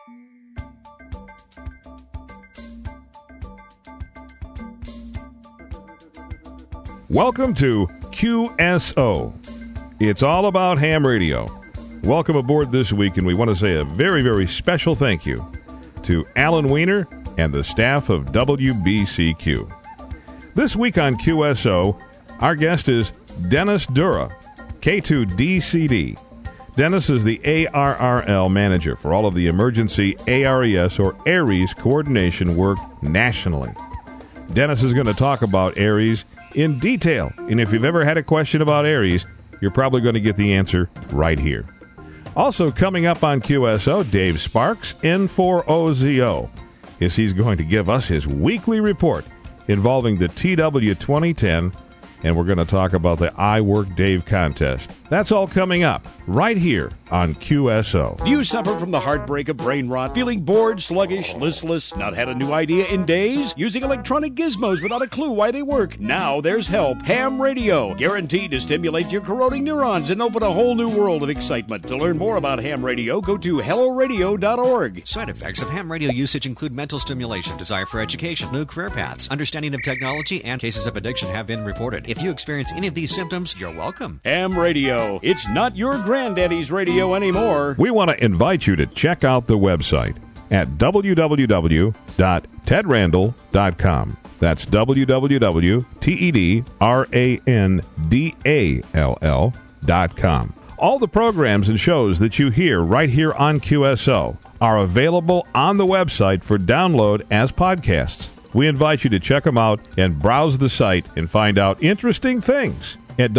Welcome to QSO. It's all about ham radio. Welcome aboard this week, and we want to say a very, very special thank you to Alan Weiner and the staff of WBCQ. This week on QSO, our guest is Dennis Dura, K2DCD. Dennis is the ARRL manager for all of the emergency ARES or ARES coordination work nationally. Dennis is going to talk about ARES in detail, and if you've ever had a question about ARES, you're probably going to get the answer right here. Also coming up on QSO, Dave Sparks, N4OZO, as he's going to give us his weekly report involving the TW 2010, and we're going to talk about the I Work Dave contest. That's all coming up right here on QSO. Do you suffer from the heartbreak of brain rot, feeling bored, sluggish, listless, not had a new idea in days, using electronic gizmos without a clue why they work? Now there's help. Ham radio, guaranteed to stimulate your corroding neurons and open a whole new world of excitement. To learn more about ham radio, go to helloradio.org. Side effects of ham radio usage include mental stimulation, desire for education, new career paths, understanding of technology, and cases of addiction have been reported. If you experience any of these symptoms, you're welcome. Ham radio. It's not your granddaddy's radio anymore. We want to invite you to check out the website at www.tedrandall.com. That's www.tedrandall.com. All the programs and shows that you hear right here on QSO are available on the website for download as podcasts. We invite you to check them out and browse the site and find out interesting things at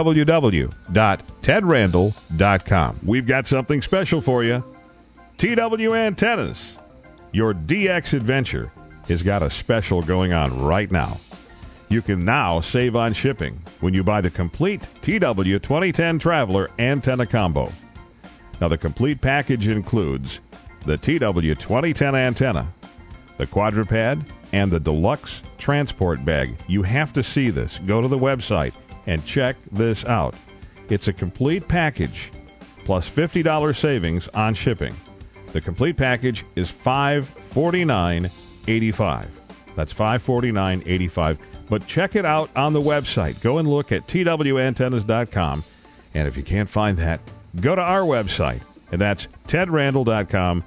www.tedrandall.com. We've got something special for you. TW Antennas, your DX adventure, has got a special going on right now. You can now save on shipping when you buy the complete TW 2010 Traveler antenna combo. Now, the complete package includes the TW 2010 antenna, the quadruped, and the deluxe transport bag. You have to see this. Go to the website and check this out. It's a complete package plus $50 savings on shipping. The complete package is $549.85. That's $549.85. But check it out on the website. Go and look at twantennas.com. And if you can't find that, go to our website. And that's tedrandall.com,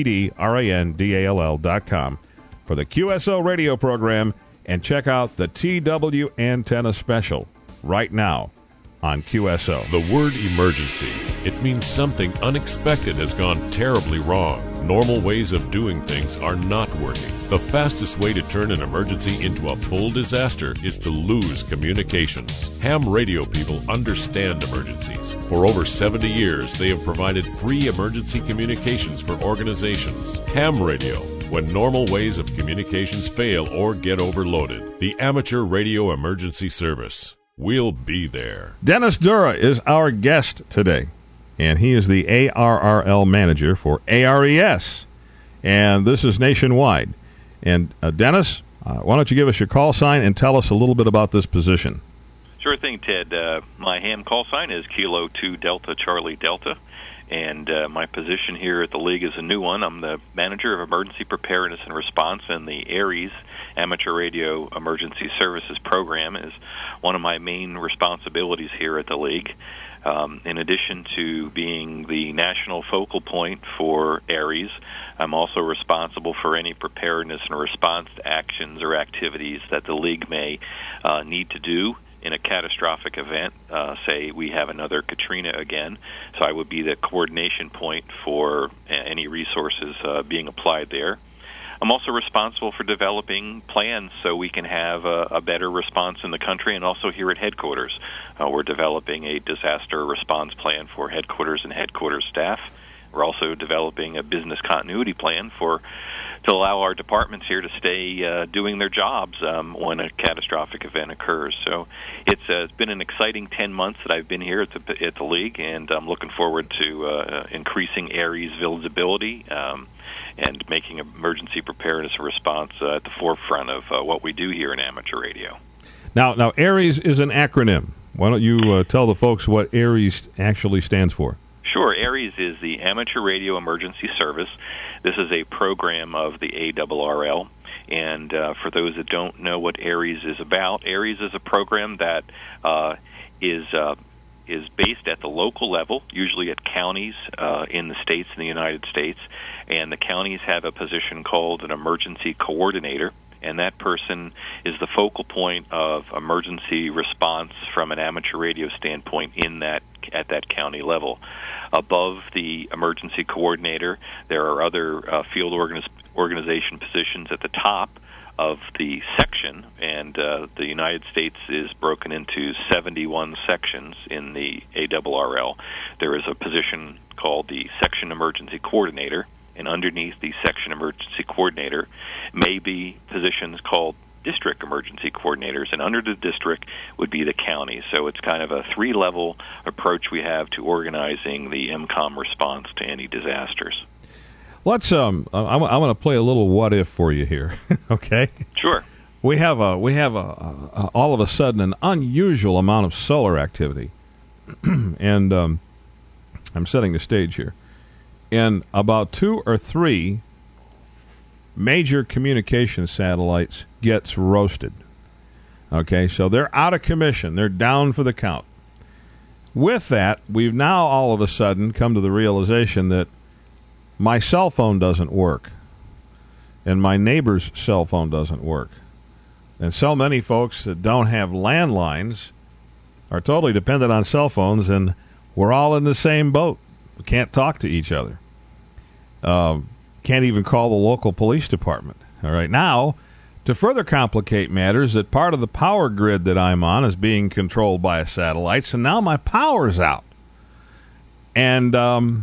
TEDRANDALL.com. for the QSO radio program, and check out the TW Antenna Special right now on QSO. The word emergency. It means something unexpected has gone terribly wrong. Normal ways of doing things are not working. The fastest way to turn an emergency into a full disaster is to lose communications. Ham radio people understand emergencies. For over 70 years, they have provided free emergency communications for organizations. Ham radio, when normal ways of communications fail or get overloaded. The Amateur Radio Emergency Service. We'll be there. Dennis Dura is our guest today, and he is the ARRL manager for ARES, and this is nationwide. And Dennis, why don't you give us your call sign and tell us a little bit about this position? Sure thing, Ted. My ham call sign is Kilo 2 Delta Charlie Delta, and my position here at the League is a new one. I'm the Manager of Emergency Preparedness and Response, and the ARES, Amateur Radio Emergency Services Program, is one of my main responsibilities here at the League. In addition to being the national focal point for ARES, I'm also responsible for any preparedness and response actions or activities that the League may need to do in a catastrophic event. Say we have another Katrina again, so I would be the coordination point for any resources being applied there. I'm also responsible for developing plans so we can have a better response in the country, and also here at headquarters. We're developing a disaster response plan for headquarters and headquarters staff. We're also developing a business continuity plan to allow our departments here to stay doing their jobs when a catastrophic event occurs. So it's been an exciting 10 months that I've been here at the League, and I'm looking forward to increasing ARES visibility and making emergency preparedness and response at the forefront of what we do here in amateur radio. Now, ARES is an acronym. Why don't you tell the folks what ARES actually stands for? Sure. Sure. ARES is the Amateur Radio Emergency Service. This is a program of the ARRL. And for those that don't know what ARES is about, ARES is a program that is based at the local level, usually at counties in the states in the United States. And the counties have a position called an emergency coordinator. And that person is the focal point of emergency response from an amateur radio standpoint at that county level. Above the emergency coordinator, there are other field organization positions at the top of the section, and the United States is broken into 71 sections in the ARRL. There is a position called the Section Emergency Coordinator, and underneath the Section Emergency Coordinator may be positions called District Emergency Coordinators, and under the district would be the county. So it's kind of a three-level approach we have to organizing the EMCOM response to any disasters. Let's I'm going to play a little what if for you here. Okay? Sure. We have all of a sudden an unusual amount of solar activity. And I'm setting the stage here. And about 2 or 3 major communication satellites gets roasted. Okay, so they're out of commission. They're down for the count. With that, we've now all of a sudden come to the realization that my cell phone doesn't work, and my neighbor's cell phone doesn't work. And so many folks that don't have landlines are totally dependent on cell phones, and we're all in the same boat. We can't talk to each other. Can't even call the local police department. All right, now, to further complicate matters, that part of the power grid that I'm on is being controlled by a satellite, so now my power's out. And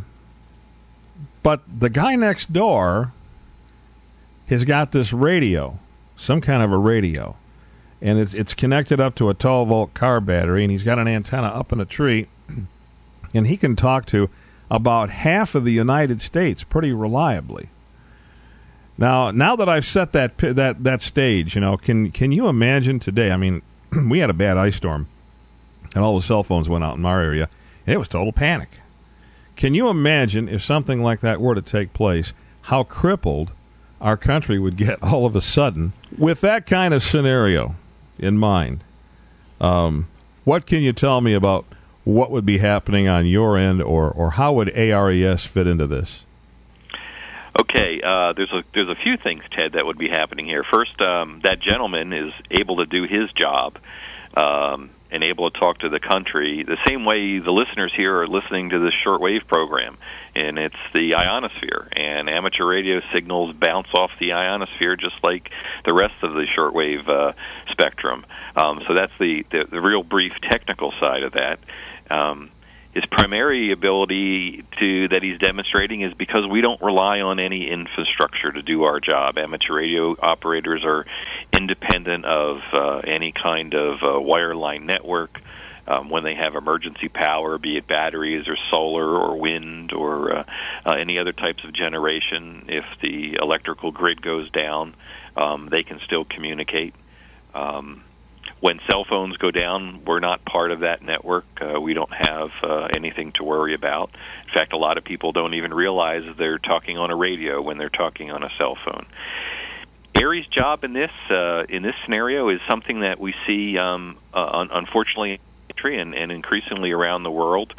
but the guy next door has got this radio, some kind of a radio, and it's connected up to a 12-volt car battery, and he's got an antenna up in a tree, and he can talk to about half of the United States pretty reliably. Now that I've set that stage, can you imagine today? I mean, we had a bad ice storm, and all the cell phones went out in our area, and it was total panic. Can you imagine if something like that were to take place, how crippled our country would get all of a sudden? With that kind of scenario in mind, what can you tell me about what would be happening on your end, or how would ARES fit into this? Okay, there's a few things, Ted, that would be happening here. First, that gentleman is able to do his job and able to talk to the country the same way the listeners here are listening to this shortwave program, and it's the ionosphere. And amateur radio signals bounce off the ionosphere just like the rest of the shortwave spectrum. So that's the real brief technical side of that. His primary ability that he's demonstrating is because we don't rely on any infrastructure to do our job. Amateur radio operators are independent of any kind of wireline network. When they have emergency power, be it batteries or solar or wind or any other types of generation, if the electrical grid goes down, they can still communicate. When cell phones go down, we're not part of that network. We don't have anything to worry about. In fact, a lot of people don't even realize they're talking on a radio when they're talking on a cell phone. ARES' job in this scenario is something that we see, unfortunately, and increasingly around the world,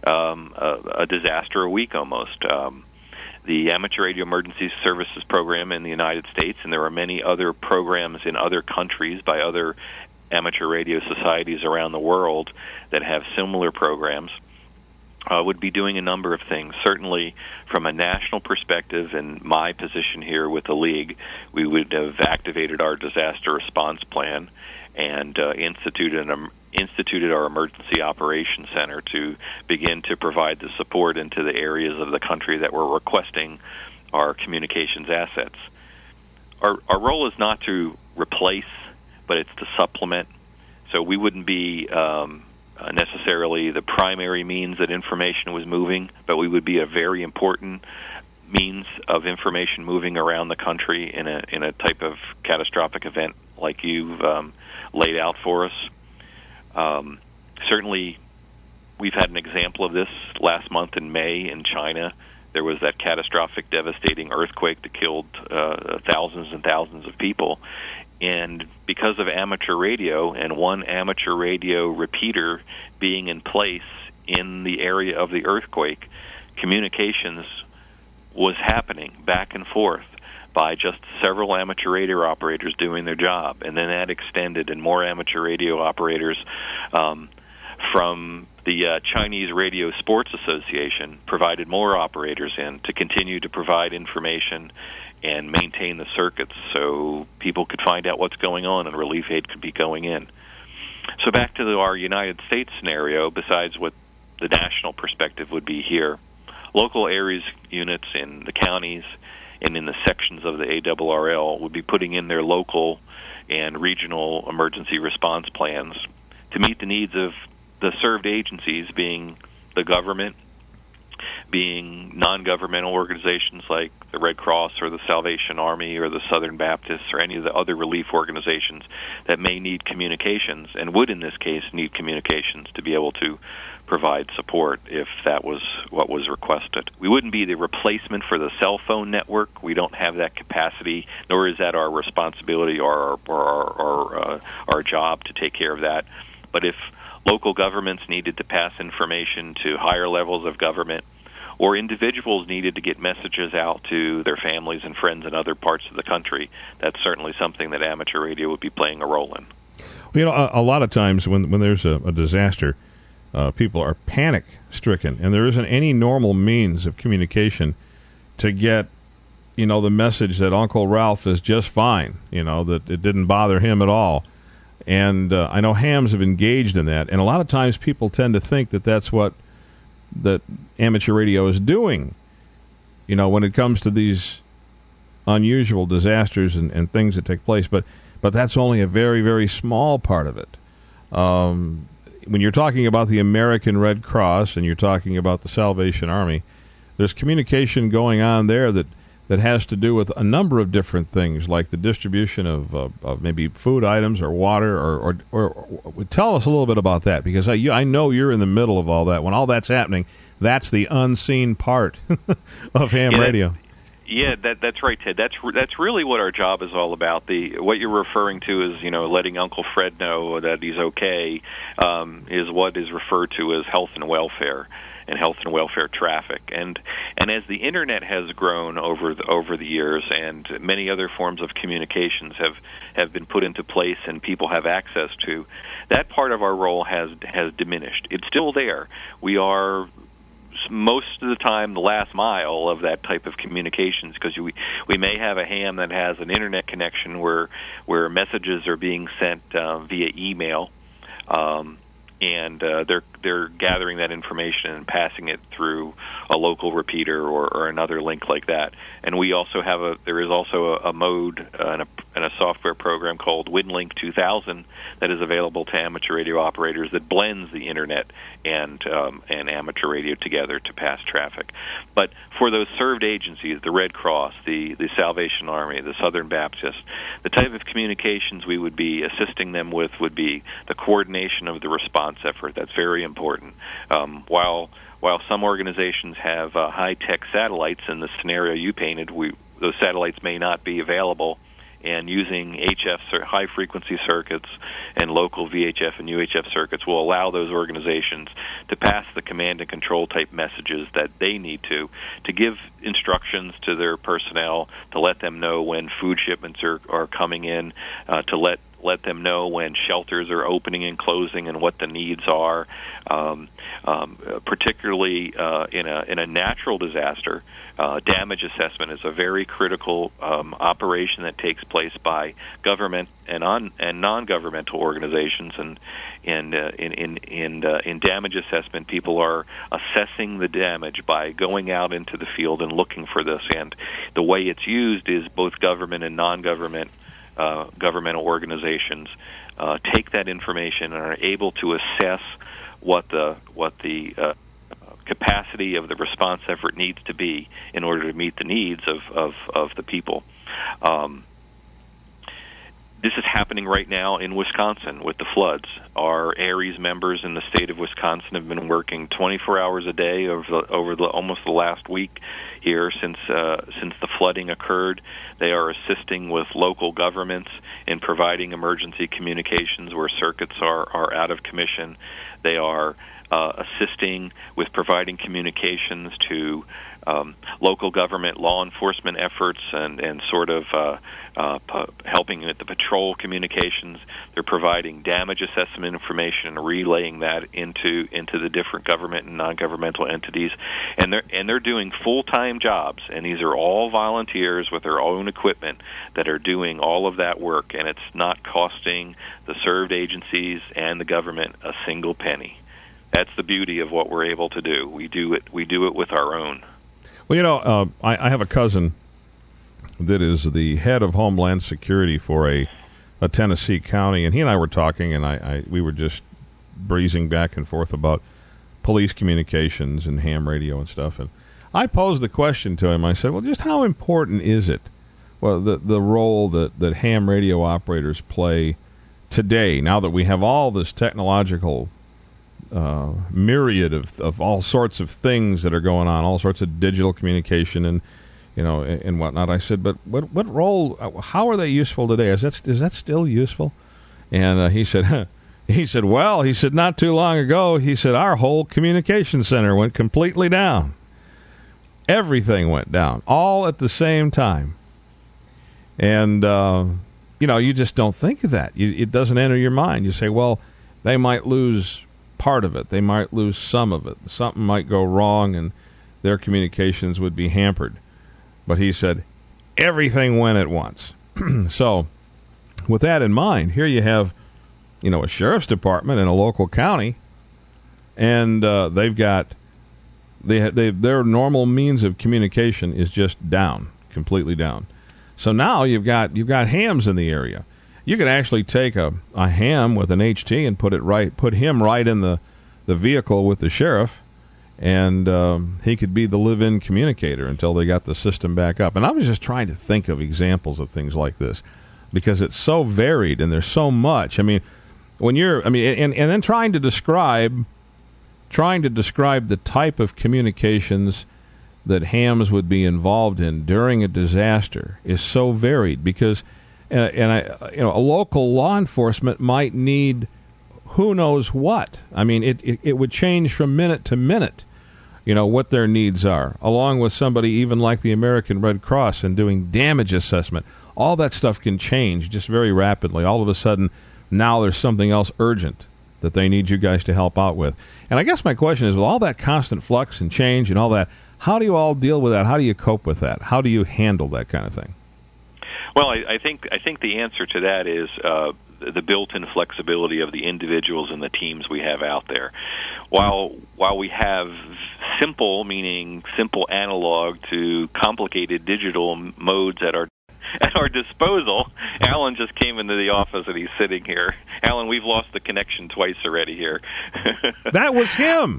a disaster a week almost. The Amateur Radio Emergency Services Program in the United States, and there are many other programs in other countries by other amateur radio societies around the world that have similar programs, would be doing a number of things. Certainly, from a national perspective, and my position here with the League, we would have activated our disaster response plan and instituted our emergency operations center to begin to provide the support into the areas of the country that were requesting our communications assets. Our role is not to replace, but it's to supplement. So we wouldn't be necessarily the primary means that information was moving, but we would be a very important means of information moving around the country in a type of catastrophic event like you've laid out for us. Certainly, We've had an example of this last month in May in China. There was that catastrophic, devastating earthquake that killed thousands and thousands of people. And because of amateur radio and one amateur radio repeater being in place in the area of the earthquake, communications was happening back and forth by just several amateur radio operators doing their job. And then that extended, and more amateur radio operators from the Chinese Radio Sports Association provided more operators in to continue to provide information and maintain the circuits so people could find out what's going on and relief aid could be going in. So back to our United States scenario, besides what the national perspective would be here, local areas units in the counties and in the sections of the ARRL would be putting in their local and regional emergency response plans to meet the needs of the served agencies, being the government, being non-governmental organizations like the Red Cross or the Salvation Army or the Southern Baptists or any of the other relief organizations that may need communications, and would in this case need communications to be able to provide support if that was what was requested. We wouldn't be the replacement for the cell phone network. We don't have that capacity, nor is that our responsibility or our job to take care of that. But if local governments needed to pass information to higher levels of government, or individuals needed to get messages out to their families and friends in other parts of the country, that's certainly something that amateur radio would be playing a role in. Well, you know, a lot of times when there's a disaster, people are panic-stricken, and there isn't any normal means of communication to get, you know, the message that Uncle Ralph is just fine, you know, that it didn't bother him at all. And I know hams have engaged in that, and a lot of times people tend to think that that's what that amateur radio is doing, you know, when it comes to these unusual disasters and things that take place. But that's only a very, very small part of it. When you're talking about the American Red Cross and you're talking about the Salvation Army, there's communication going on there that has to do with a number of different things, like the distribution of maybe food items or water, or tell us a little bit about that, because I know you're in the middle of all that. When all that's happening, that's the unseen part of ham radio. That's right, Ted. That's really what our job is all about. What you're referring to is, you know, letting Uncle Fred know that he's okay, is what is referred to as health and welfare and health and welfare traffic. And as the internet has grown over the years, and many other forms of communications have been put into place and people have access to, that part of our role has diminished. It's still there. We are most of the time the last mile of that type of communications, because we may have a ham that has an internet connection where messages are being sent via email, and they're gathering that information and passing it through a local repeater or another link like that. And we also have there is also a mode and a software program called WinLink 2000 that is available to amateur radio operators that blends the internet and amateur radio together to pass traffic. But for those served agencies, the Red Cross, the Salvation Army, the Southern Baptists, the type of communications we would be assisting them with would be the coordination of the response effort. That's very important. While some organizations have high-tech satellites in the scenario you painted, those satellites may not be available, and using HF high-frequency circuits and local VHF and UHF circuits will allow those organizations to pass the command and control type messages that they need to give instructions to their personnel, to let them know when food shipments are coming in, to let them know when shelters are opening and closing and what the needs are. Particularly in a natural disaster, damage assessment is a very critical operation that takes place by government and non-governmental organizations. And in damage assessment, people are assessing the damage by going out into the field and looking for this. And the way it's used is both government and non-government governmental organizations take that information and are able to assess what the capacity of the response effort needs to be in order to meet the needs of the people. This is happening right now in Wisconsin with the floods. Our ARES members in the state of Wisconsin have been working 24 hours a day over almost the last week here since the flooding occurred. They are assisting with local governments in providing emergency communications where circuits are out of commission. They are assisting with providing communications to local government law enforcement efforts and sort of helping with the patrol communications. They're providing damage assessment information and relaying that into the different government and non-governmental entities, and they're doing full-time jobs. And these are all volunteers with their own equipment that are doing all of that work, and it's not costing the served agencies and the government a single penny. That's the beauty of what we're able to do. We do it with our own. Well, I have a cousin that is the head of Homeland Security for a Tennessee county, and he and I were talking, and we were just breezing back and forth about police communications and ham radio and stuff. And I posed the question to him. I said, well, just how important is it, well, the role that ham radio operators play today, now that we have all this technological myriad of all sorts of things that are going on, all sorts of digital communication and whatnot. I said, but what role? How are they useful today? Is that still useful? And he said, not too long ago, he said our whole communication center went completely down. Everything went down, all at the same time. And you just don't think of that. It doesn't enter your mind. You say, well, they might lose part of it. They might lose some of it. Something might go wrong and their communications would be hampered. But he said everything went at once. So with that in mind, here you have, a sheriff's department in a local county, and they've got their normal means of communication is just down, completely down. So now you've got hams in the area. You could actually take a ham with an HT and put him right in the vehicle with the sheriff, and he could be the live-in communicator until they got the system back up. And I was just trying to think of examples of things like this because it's so varied and there's so much. I mean, and then trying to describe the type of communications that hams would be involved in during a disaster is so varied because. A local law enforcement might need who knows what. I mean, it would change from minute to minute, what their needs are, along with somebody even like the American Red Cross and doing damage assessment. All that stuff can change just very rapidly. All of a sudden, now there's something else urgent that they need you guys to help out with. And I guess my question is, with all that constant flux and change and all that, how do you all deal with that? How do you cope with that? How do you handle that kind of thing? Well, I think the answer to that is the built-in flexibility of the individuals and the teams we have out there. While we have simple, meaning simple analog to complicated digital modes at our disposal. Alan just came into the office and he's sitting here. Alan, we've lost the connection twice already here. That was him.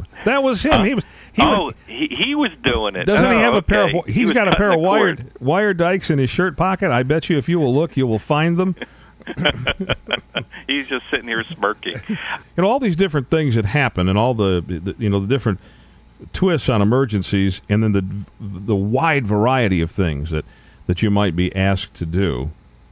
He was doing it. Doesn't he have a pair of? He's got a pair of wire dikes in his shirt pocket. I bet you, if you will look, you will find them. He's just sitting here smirking. All these different things that happen, and all the different twists on emergencies, and then the wide variety of things that you might be asked to do.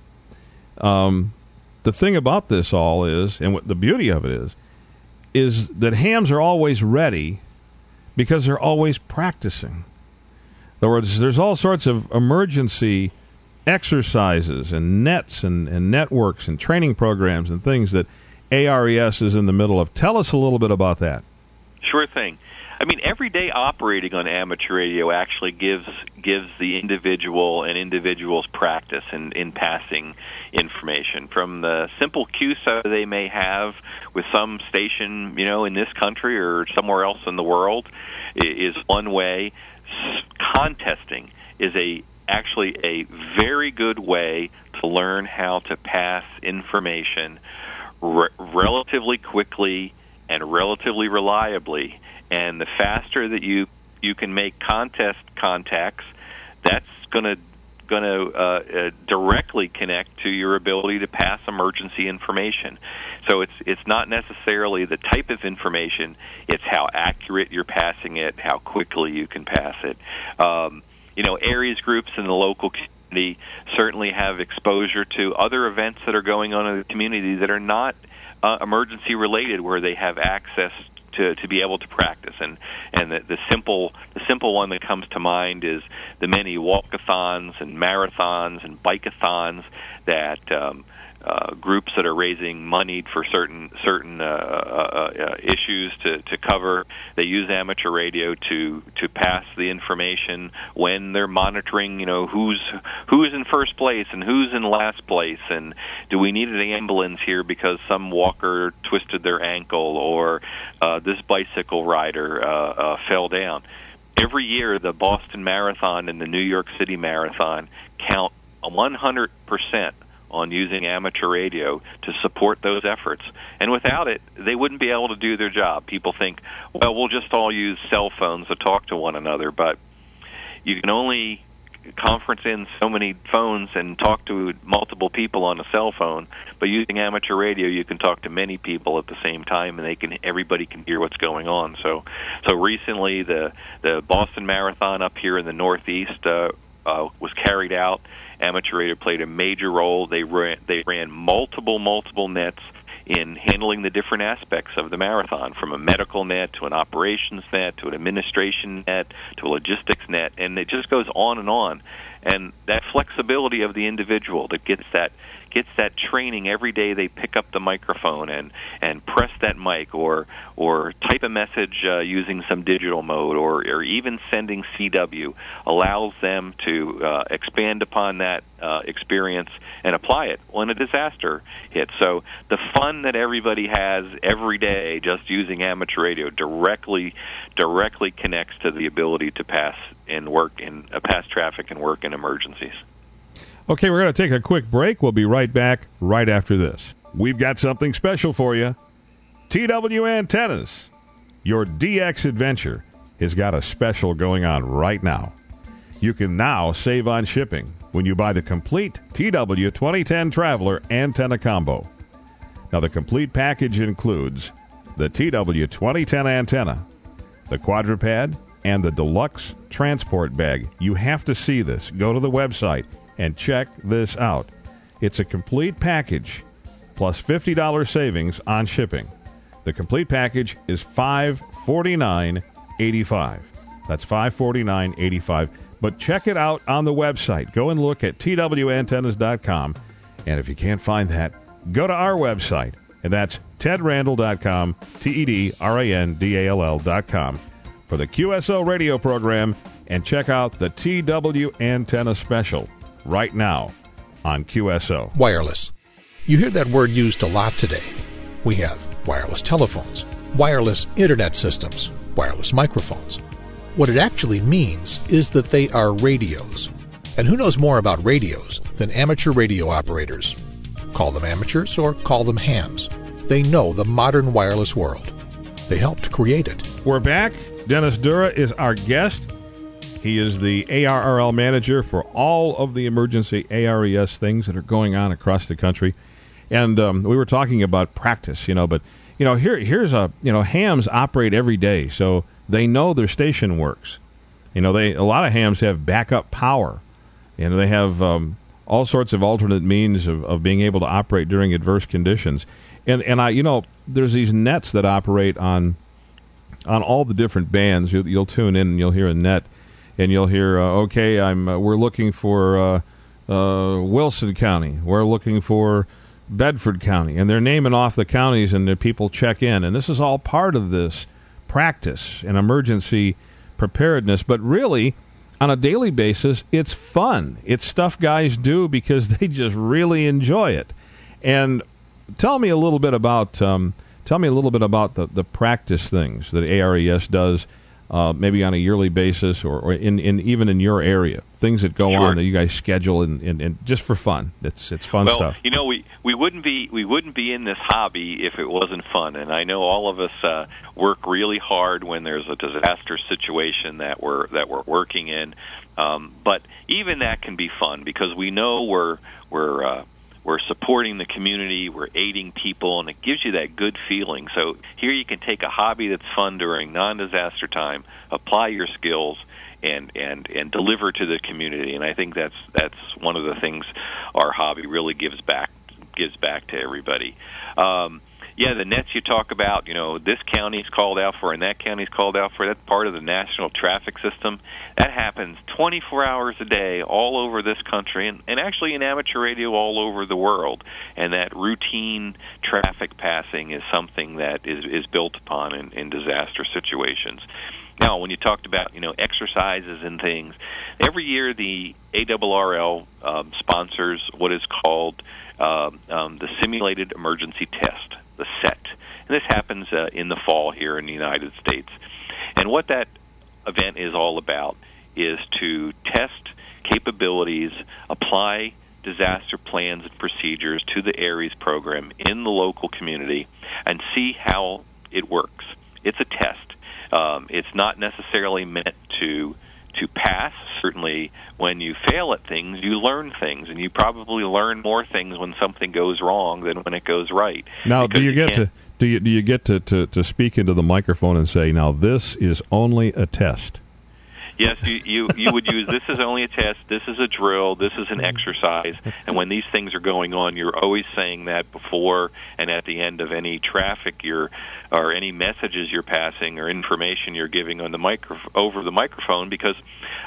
The thing about this all is, and what the beauty of it is that hams are always ready because they're always practicing. In other words, there's all sorts of emergency exercises and nets and networks and training programs and things that ARES is in the middle of. Tell us a little bit about that. Sure thing. I mean, every day operating on amateur radio actually gives the individual and individuals practice in passing information. From the simple CUSA they may have with some station, in this country or somewhere else in the world, is one way. Contesting is actually a very good way to learn how to pass information relatively quickly and relatively reliably. And the faster that you can make contest contacts, that's going to going to directly connect to your ability to pass emergency information. So it's not necessarily the type of information; it's how accurate you're passing it, how quickly you can pass it. Areas groups in the local community certainly have exposure to other events that are going on in the community that are not emergency related, where they have access to be able to practice. And the simple one that comes to mind is the many walkathons and marathons and bikeathons that groups that are raising money for certain issues to cover. They use amateur radio to pass the information when they're monitoring, who's in first place and who's in last place, and do we need an ambulance here because some walker twisted their ankle, or this bicycle rider fell down. Every year, the Boston Marathon and the New York City Marathon count 100% on using amateur radio to support those efforts. And without it, they wouldn't be able to do their job. People think, well, we'll just all use cell phones to talk to one another, but you can only conference in so many phones and talk to multiple people on a cell phone. But using amateur radio, you can talk to many people at the same time, and everybody can hear what's going on. So recently, the Boston Marathon up here in the Northeast was carried out. Amateur radio played a major role. They ran multiple nets in handling the different aspects of the marathon, from a medical net to an operations net to an administration net to a logistics net, and it just goes on and on. And that flexibility of the individual that gets that training every day they pick up the microphone and press that mic or type a message using some digital mode or even sending CW allows them to expand upon that experience and apply it when a disaster hits. So the fun that everybody has every day just using amateur radio directly connects to the ability to pass traffic and work in emergencies. Okay, we're going to take a quick break. We'll be right back right after this. We've got something special for you. TW Antennas, your DX adventure, has got a special going on right now. You can now save on shipping when you buy the complete TW 2010 Traveler Antenna Combo. Now, the complete package includes the TW 2010 antenna, the quadruped, and the deluxe transport bag. You have to see this. Go to the website and check this out. It's a complete package plus $50 savings on shipping. The complete package is $549.85. That's $549.85. But check it out on the website. Go and look at twantennas.com. And if you can't find that, go to our website. And that's tedrandall.com, TEDRANDALL.com for the QSO radio program. And check out the TW Antenna Special right now on QSO. Wireless. You hear that word used a lot today. We have wireless telephones, wireless internet systems, wireless microphones. What it actually means is that they are radios. And who knows more about radios than amateur radio operators? Call them amateurs or call them hams. They know the modern wireless world. They helped create it. We're back. Dennis Dura is our guest. He is the ARRL manager for all of the emergency ARES things that are going on across the country. And we were talking about practice, but here's hams operate every day, so they know their station works. A lot of hams have backup power, and they have all sorts of alternate means of being able to operate during adverse conditions. And there's these nets that operate on all the different bands. You'll tune in and you'll hear a net. And you'll hear, we're looking for Wilson County. We're looking for Bedford County. And they're naming off the counties, and the people check in. And this is all part of this practice and emergency preparedness. But really, on a daily basis, it's fun. It's stuff guys do because they just really enjoy it. And tell me a little bit about the practice things that ARES does maybe on a yearly basis, or in even in your area, things that go on that you guys schedule and just for fun. It's fun stuff. You know, we wouldn't be in this hobby if it wasn't fun. And I know all of us work really hard when there's a disaster situation that we're working in. But even that can be fun because we know we're supporting the community, we're aiding people, and it gives you that good feeling. So here you can take a hobby that's fun during non-disaster time, apply your skills, and deliver to the community. And I think that's one of the things our hobby really gives back to everybody. The nets you talk about, this county's called out for and that county's called out for, that's part of the national traffic system. That happens 24 hours a day all over this country and actually in amateur radio all over the world. And that routine traffic passing is something that is built upon in disaster situations. Now, when you talked about, exercises and things, every year the ARRL sponsors what is called the Simulated Emergency Test, the SET. And this happens in the fall here in the United States. And what that event is all about is to test capabilities, apply disaster plans and procedures to the ARES program in the local community, and see how it works. It's a test. It's not necessarily meant to pass. Certainly, when you fail at things, you learn things, and you probably learn more things when something goes wrong than when it goes right. Now, do you get to speak into the microphone and say, "Now this is only a test"? Yes, you would use, this is only a test, this is a drill, this is an exercise, and when these things are going on, you're always saying that before and at the end of any traffic or any messages you're passing or information you're giving on the over the microphone, because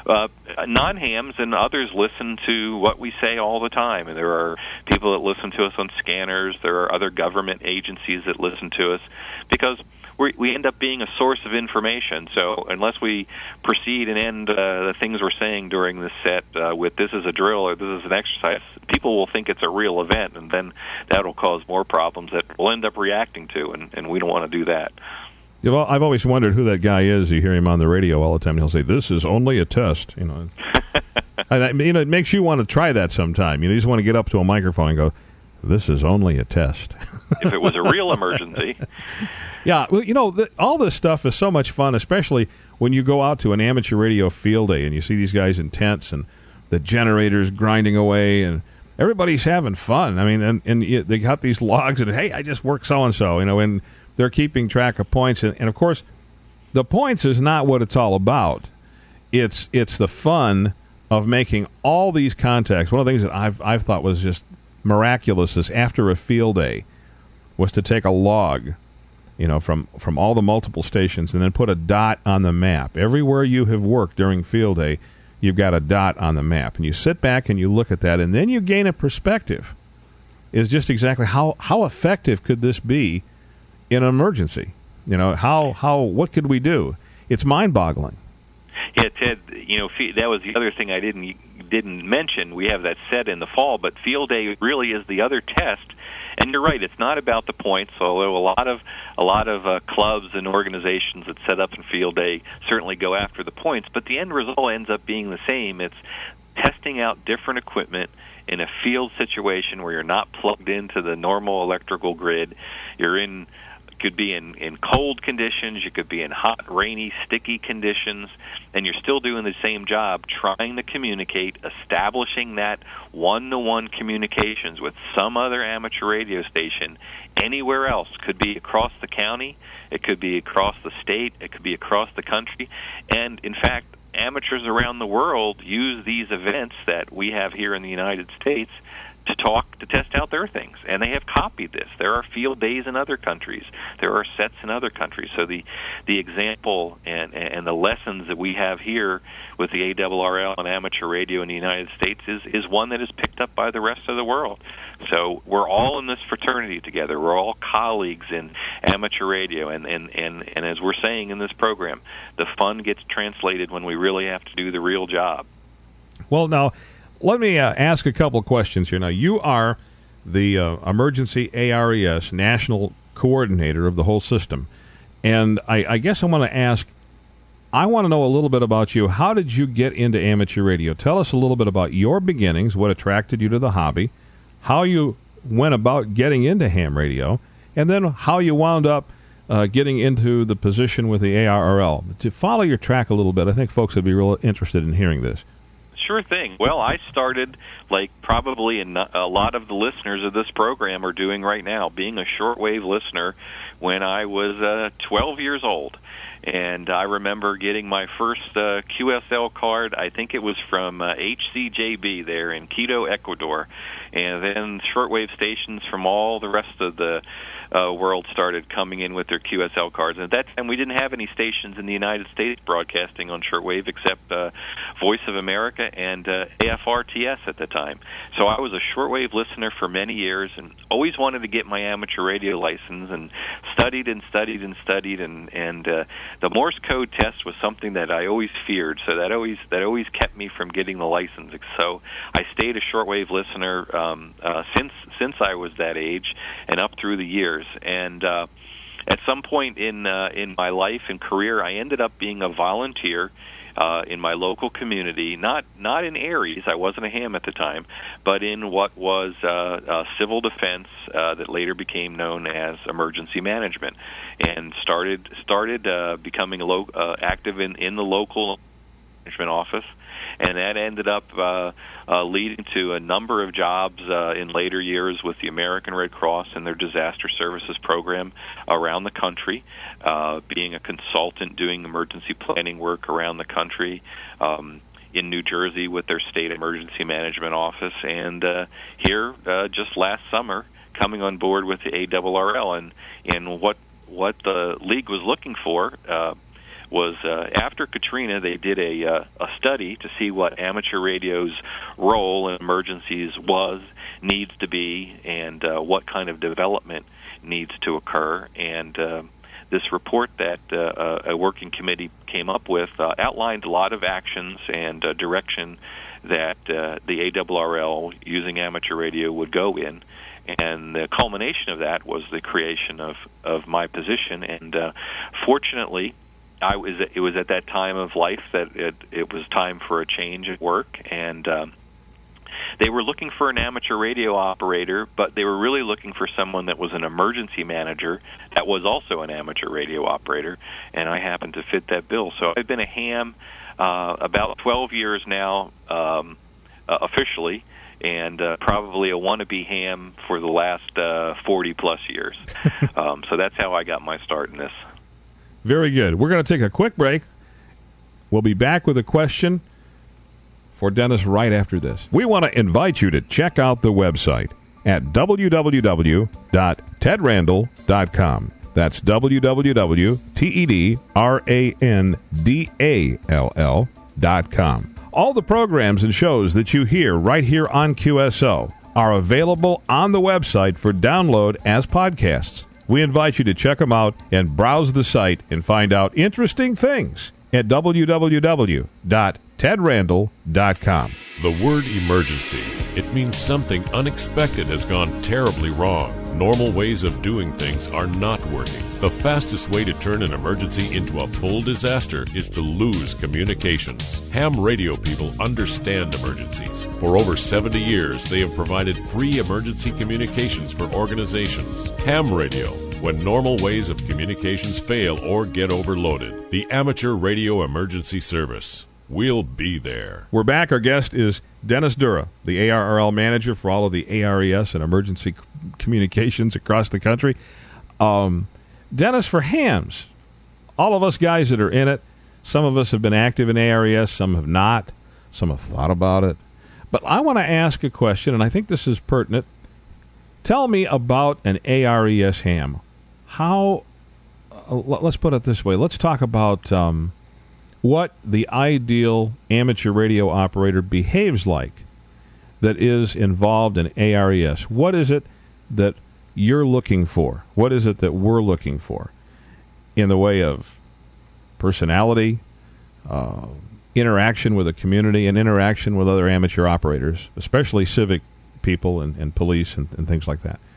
non-hams and others listen to what we say all the time, and there are people that listen to us on scanners, there are other government agencies that listen to us, because we end up being a source of information. So unless we proceed and end the things we're saying during this set with this is a drill or this is an exercise, people will think it's a real event, and then that'll cause more problems that we'll end up reacting to, and we don't want to do that. Yeah, well, I've always wondered who that guy is. You hear him on the radio all the time, and he'll say, "This is only a test." And it makes you want to try that sometime. You just want to get up to a microphone and go, "This is only a test." If it was a real emergency. Yeah, well, all this stuff is so much fun, especially when you go out to an amateur radio field day and you see these guys in tents and the generators grinding away and everybody's having fun. I mean, and they got these logs and, hey, I just worked so-and-so, and they're keeping track of points. And of course, the points is not what it's all about. It's the fun of making all these contacts. One of the things that I've thought was just miraculous is after a field day was to take a log, from all the multiple stations and then put a dot on the map. Everywhere you have worked during field day, you've got a dot on the map. And you sit back and you look at that, and then you gain a perspective. Is just exactly how effective could this be in an emergency? What could we do? It's mind-boggling. Yeah, Ted, that was the other thing I didn't mention. We have that set in the fall, but field day really is the other test. And you're right; it's not about the points. Although a lot of clubs and organizations that set up in field day certainly go after the points, but the end result ends up being the same. It's testing out different equipment in a field situation where you're not plugged into the normal electrical grid. Could be in cold conditions, you could be in hot, rainy, sticky conditions, and you're still doing the same job, trying to communicate, establishing that one-to-one communications with some other amateur radio station anywhere else. Could be across the county, it could be across the state, it could be across the country, and in fact, amateurs around the world use these events that we have here in the United States to test out their things, and they have copied this. There are field days in other countries. There are sets in other countries. So the example and the lessons that we have here with the ARRL and amateur radio in the United States is one that is picked up by the rest of the world. So we're all in this fraternity together. We're all colleagues in amateur radio, and as we're saying in this program, the fun gets translated when we really have to do the real job. Well, now, let me ask a couple questions here. Now, you are the Emergency ARES National Coordinator of the whole system. And I guess I want to ask, I want to know a little bit about you. How did you get into amateur radio? Tell us a little bit about your beginnings, what attracted you to the hobby, how you went about getting into ham radio, and then how you wound up getting into the position with the ARRL. To follow your track a little bit, I think folks would be real interested in hearing this. Sure thing. Well, I started, like probably a lot of the listeners of this program are doing right now, being a shortwave listener when I was 12 years old. And I remember getting my first QSL card. I think it was from HCJB there in Quito, Ecuador. And then shortwave stations from all the rest of the world started coming in with their QSL cards. And at that time, we didn't have any stations in the United States broadcasting on shortwave except Voice of America and AFRTS at the time. So I was a shortwave listener for many years and always wanted to get my amateur radio license, and studied and studied and studied. And the Morse code test was something that I always feared, so that always kept me from getting the license. So I stayed a shortwave listener since I was that age and up through the years. And at some point in my life and career, I ended up being a volunteer in my local community, not in Aries, I wasn't a ham at the time, but in what was civil defense that later became known as emergency management, and started becoming active in the local management office. And that ended up leading to a number of jobs in later years with the American Red Cross and their disaster services program around the country, being a consultant doing emergency planning work around the country, in New Jersey with their state emergency management office, and here just last summer coming on board with the ARRL. And what the league was looking for was after Katrina, they did a study to see what amateur radio's role in emergencies needs to be, and what kind of development needs to occur. And this report that a working committee came up with outlined a lot of actions and direction that the ARRL, using amateur radio, would go in. And the culmination of that was the creation of my position. And fortunately, it was at that time of life that it was time for a change at work, and they were looking for an amateur radio operator, but they were really looking for someone that was an emergency manager that was also an amateur radio operator, and I happened to fit that bill. So I've been a ham about 12 years now, officially, and probably a wannabe ham for the last 40-plus years. So that's how I got my start in this. Very good. We're going to take a quick break. We'll be back with a question for Dennis right after this. We want to invite you to check out the website at www.tedrandall.com. That's www.tedrandall.com. All the programs and shows that you hear right here on QSO are available on the website for download as podcasts. We invite you to check them out and browse the site and find out interesting things at www.tedrandall.com. The word emergency. It means something unexpected has gone terribly wrong. Normal ways of doing things are not working. The fastest way to turn an emergency into a full disaster is to lose communications. Ham radio people understand emergencies. For over 70 years, they have provided free emergency communications for organizations. Ham radio, when normal ways of communications fail or get overloaded. The Amateur Radio Emergency Service. We'll be there. We're back. Our guest is Dennis Dura, the ARRL manager for all of the ARES and emergency communications across the country. Dennis, for hams, all of us guys that are in it, some of us have been active in ARES, some have not, some have thought about it. But I want to ask a question, and I think this is pertinent. Tell me about an ARES ham. How, let's put it this way, let's talk about what the ideal amateur radio operator behaves like that is involved in ARES. What is it that you're looking for? What is it that we're looking for in the way of personality, interaction with the community, and interaction with other amateur operators, especially civic people and police and things like that?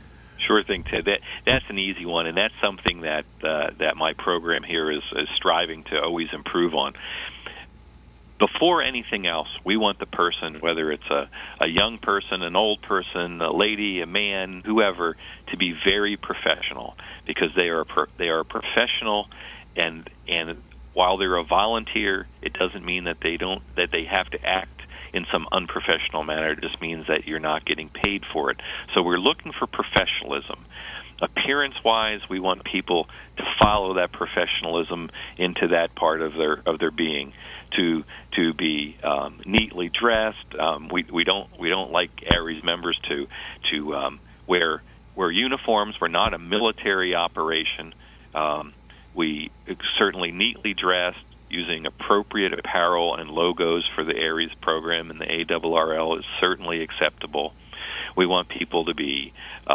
Sure thing, Ted. That's an easy one, and that's something that that my program here is striving to always improve on. Before anything else, we want the person, whether it's a young person, an old person, a lady, a man, whoever, to be very professional, because they are a professional, and while they're a volunteer, it doesn't mean that they have to act in some unprofessional manner. It just means that you're not getting paid for it. So we're looking for professionalism. Appearance-wise, we want people to follow that professionalism into that part of their being. To be neatly dressed. We don't like Aries members to wear uniforms. We're not a military operation. We certainly neatly dressed, using appropriate apparel and logos for the Aries program and the ARRL is certainly acceptable. We want people to be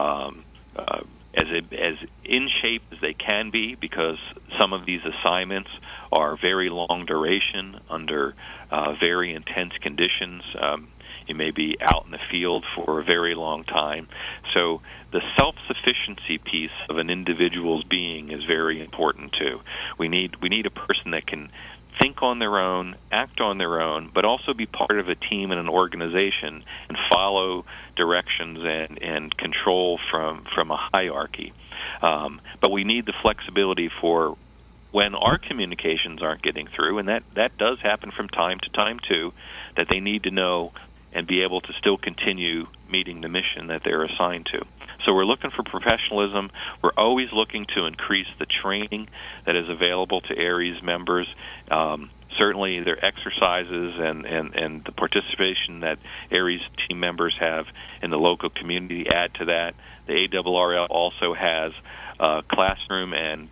as in shape as they can be, because some of these assignments are very long duration under very intense conditions. You may be out in the field for a very long time. So the self-sufficiency piece of an individual's being is very important too. We need a person that can think on their own, act on their own, but also be part of a team and an organization and follow directions and control from a hierarchy. But we need the flexibility for when our communications aren't getting through, and that does happen from time to time too, that they need to know and be able to still continue meeting the mission that they're assigned to. So we're looking for professionalism. We're always looking to increase the training that is available to Aries members. Certainly their exercises and the participation that Aries team members have in the local community add to that. The ARRL also has classroom and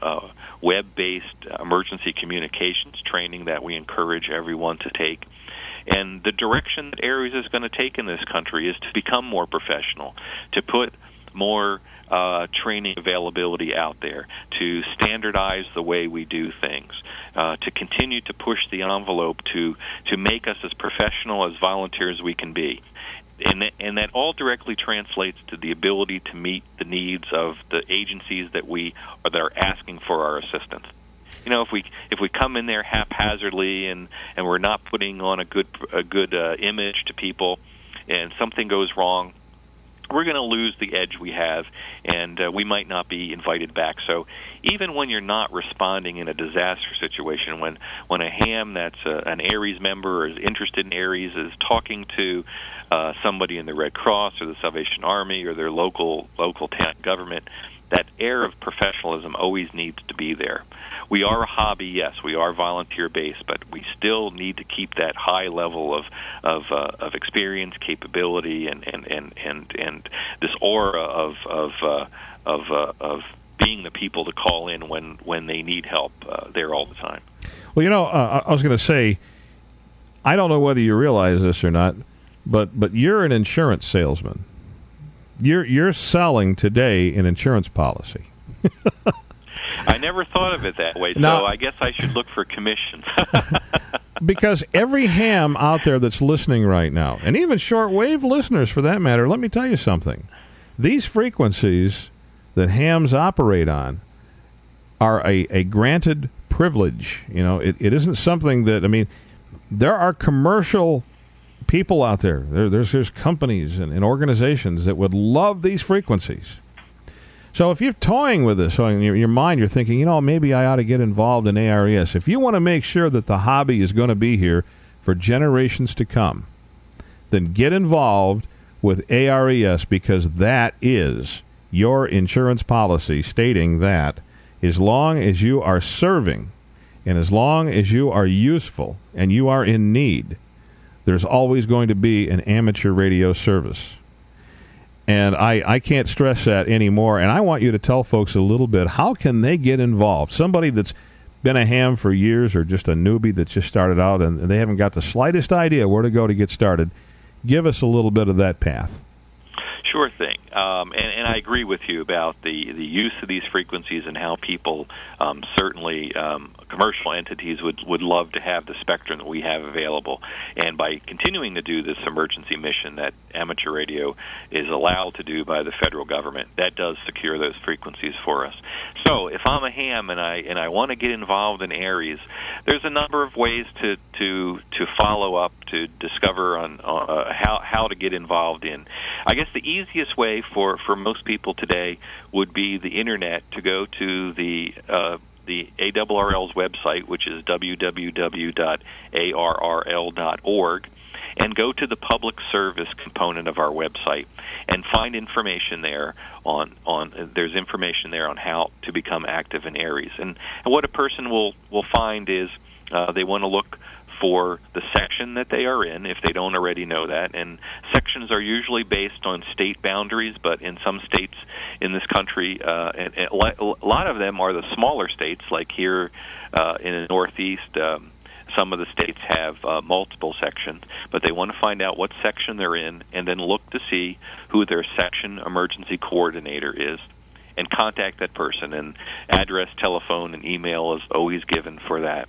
web-based emergency communications training that we encourage everyone to take. And the direction that Aries is going to take in this country is to become more professional, to put more training availability out there, to standardize the way we do things, to continue to push the envelope to make us as professional as volunteers we can be. And that all directly translates to the ability to meet the needs of the agencies that are asking for our assistance. You know, if we come in there haphazardly and we're not putting on a good image to people, and something goes wrong, we're going to lose the edge we have, and we might not be invited back. So even when you're not responding in a disaster situation, when a ham that's an Aries member or is interested in Aries is talking to somebody in the Red Cross or the Salvation Army or their local town government, that air of professionalism always needs to be there. We are a hobby, yes. We are volunteer-based, but we still need to keep that high level of experience, capability, and this aura of being the people to call in when they need help there all the time. Well, you know, I was going to say, I don't know whether you realize this or not, but you're an insurance salesman. You're selling today an insurance policy. I never thought of it that way, so I guess I should look for commission. Because every ham out there that's listening right now, and even shortwave listeners for that matter, let me tell you something. These frequencies that hams operate on are a granted privilege. You know, it isn't something that, I mean, there are commercial people out there. There's companies and organizations that would love these frequencies. So if you're toying with this, so in your mind you're thinking, you know, maybe I ought to get involved in ARES. If you want to make sure that the hobby is going to be here for generations to come, then get involved with ARES, because that is your insurance policy stating that as long as you are serving and as long as you are useful and you are in need, there's always going to be an amateur radio service. And I can't stress that anymore. And I want you to tell folks a little bit, how can they get involved? Somebody that's been a ham for years or just a newbie that just started out and they haven't got the slightest idea where to go to get started, give us a little bit of that path. Sure thing. And I agree with you about the use of these frequencies and how people, certainly commercial entities would love to have the spectrum that we have available. And by continuing to do this emergency mission that amateur radio is allowed to do by the federal government, that does secure those frequencies for us. So if I'm a ham and I want to get involved in ARES, there's a number of ways to follow up, to discover on how to get involved in. I guess the easiest way for most people today would be the internet, to go to the ARRL's website, which is www.arrl.org, and go to the public service component of our website and find information there there's information there on how to become active in ARES. And what a person will find is they want to look for the section that they are in, if they don't already know that. And sections are usually based on state boundaries, but in some states in this country, and a lot of them are the smaller states, like here in the Northeast. Some of the states have multiple sections, but they want to find out what section they're in and then look to see who their section emergency coordinator is and contact that person. And address, telephone, and email is always given for that.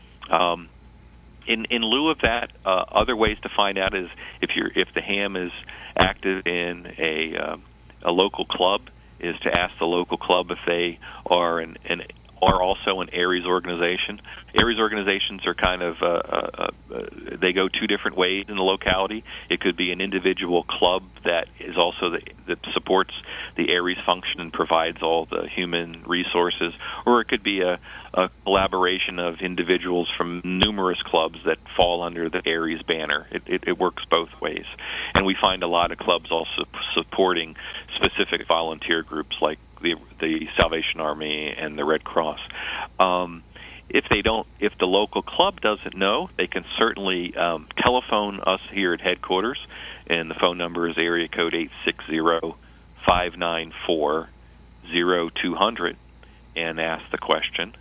In lieu of that, other ways to find out is if the ham is active in a local club, is to ask the local club if they are are also an ARES organization. ARES organizations are kind of they go two different ways in the locality. It could be an individual club that is also that supports the ARES function and provides all the human resources, or it could be a collaboration of individuals from numerous clubs that fall under the ARES banner. It works both ways. And we find a lot of clubs also supporting specific volunteer groups like the Salvation Army and the Red Cross. If the local club doesn't know, they can certainly telephone us here at headquarters, and the phone number is area code 860-594-0200, and ask the question.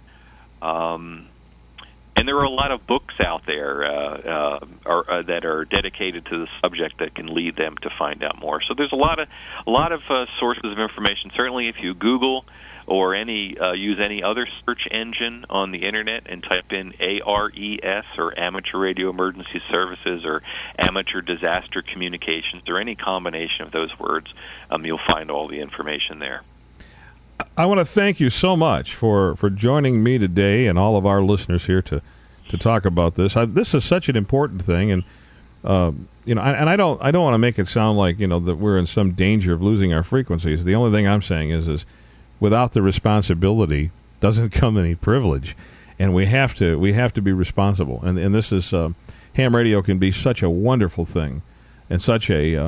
And there are a lot of books out there that are dedicated to the subject that can lead them to find out more. So there's a lot of sources of information. Certainly, if you Google or use any other search engine on the internet and type in ARES, or Amateur Radio Emergency Services, or Amateur Disaster Communications, or any combination of those words, you'll find all the information there. I want to thank you so much for joining me today and all of our listeners here to talk about this. This is such an important thing, and I don't want to make it sound like that we're in some danger of losing our frequencies. The only thing I'm saying is without the responsibility doesn't come any privilege, and we have to be responsible. And this is ham radio can be such a wonderful thing, and such a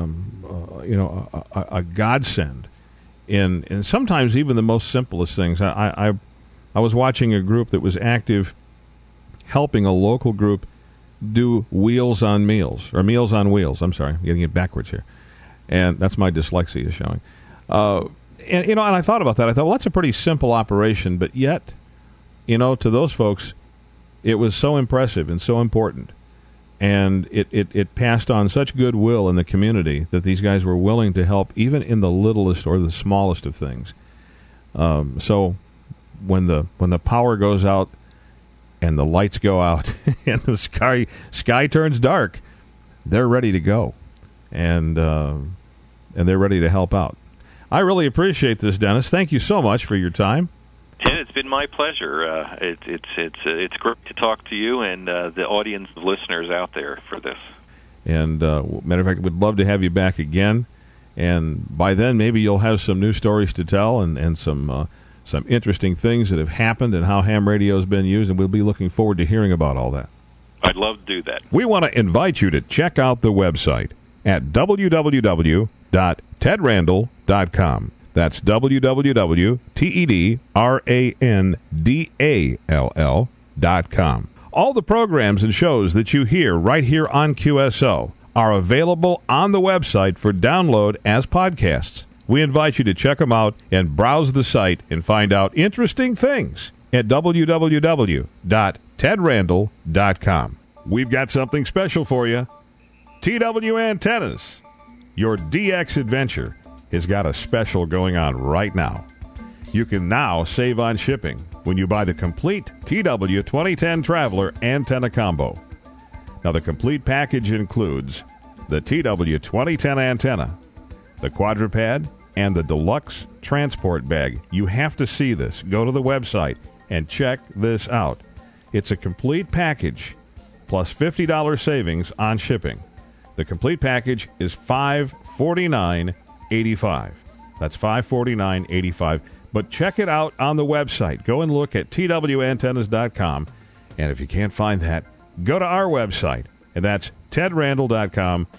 godsend. And sometimes even the most simplest things. I was watching a group that was active, helping a local group do Wheels on Meals, or Meals on Wheels. I'm sorry, I'm getting it backwards here, and that's my dyslexia showing. And I thought about that. I thought, well, that's a pretty simple operation, but yet, to those folks, it was so impressive and so important. And it passed on such goodwill in the community that these guys were willing to help even in the littlest or the smallest of things. So when the power goes out and the lights go out and the sky turns dark, they're ready to go, and they're ready to help out. I really appreciate this, Dennis. Thank you so much for your time. Ted, it's been my pleasure. It's great to talk to you and the audience of listeners out there for this. And matter of fact, we'd love to have you back again. And by then, maybe you'll have some new stories to tell and some interesting things that have happened and how ham radio has been used. And we'll be looking forward to hearing about all that. I'd love to do that. We want to invite you to check out the website at www.tedrandall.com. That's www.tedrandall.com. All the programs and shows that you hear right here on QSO are available on the website for download as podcasts. We invite you to check them out and browse the site and find out interesting things at www.tedrandall.com. We've got something special for you. TW Antennas, your DX adventure. has got a special going on right now. You can now save on shipping when you buy the complete TW 2010 Traveler Antenna Combo. Now, the complete package includes the TW 2010 antenna, the quadruped, and the deluxe transport bag. You have to see this. Go to the website and check this out. It's a complete package plus $50 savings on shipping. The complete package is $549.85. That's $549.85. But check it out on the website. Go and look at twantennas.com. And if you can't find that, go to our website. And that's tedrandall.com,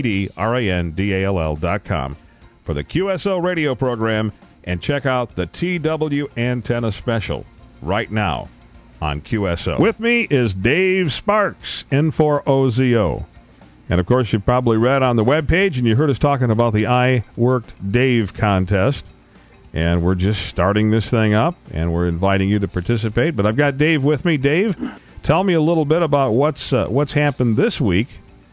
TEDRANDALL.com for the QSO radio program. And check out the TW Antenna Special right now on QSO. With me is Dave Sparks, N4OZO. And, of course, you've probably read on the webpage and you heard us talking about the I Worked Dave contest. And we're just starting this thing up, and we're inviting you to participate. But I've got Dave with me. Dave, tell me a little bit about what's happened this week